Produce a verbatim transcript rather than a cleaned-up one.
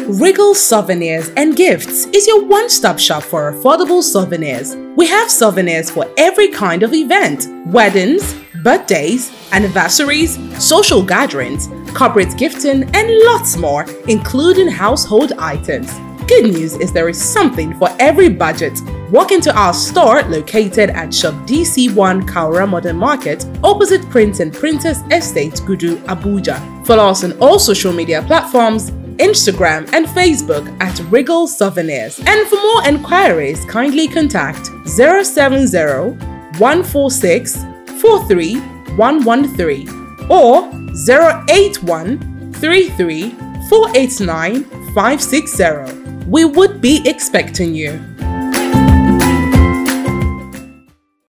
Regal Souvenirs and Gifts is your one-stop shop for affordable souvenirs. We have souvenirs for every kind of event: weddings, birthdays, anniversaries, social gatherings, corporate gifting, and lots more, including household items. Good news is there is something for every budget. Walk into our store located at Shop D C one Kaura Modern Market, opposite Prince and Princess Estate, Gudu, Abuja. Follow us on all social media platforms, Instagram and Facebook at Regal Souvenirs. And for more enquiries, kindly contact zero seven zero, one four six, four three one one three or zero eight one, three three four eight nine, five six zero. We would be expecting you.